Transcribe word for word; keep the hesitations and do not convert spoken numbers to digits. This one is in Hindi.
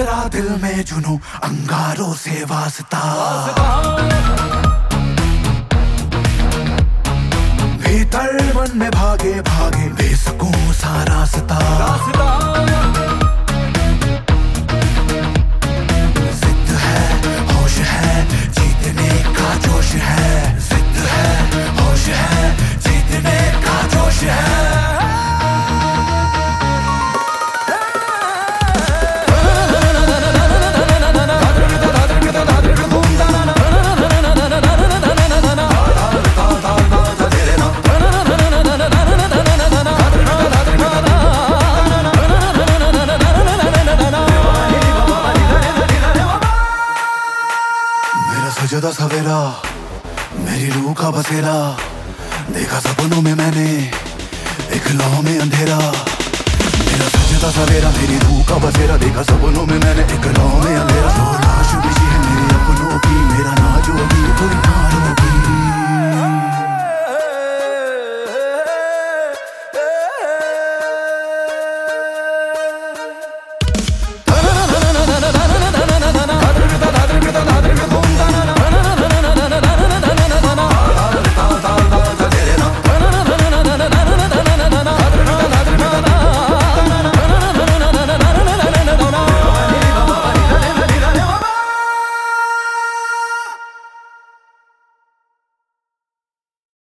तेरा दिल में जुनू अंगारों से वास्ता, भीतर मन में भागे भागे बेसुकून सा रास्ता। जिद है होश है जीतने का जोश है, जिद है होश है जीतने का जोश है। सजदा सवेरा मेरी रूह का बसेरा, देखा सपनों में मैंने एक लौ में अंधेरा। मेरा सजदा सवेरा मेरी रूह का बसेरा, देखा सपनों में मैंने एक लौ में अंधेरा। तो लाश बिछी है मेरे अपनों की, मेरा ना जोगी कोई ना रोगी।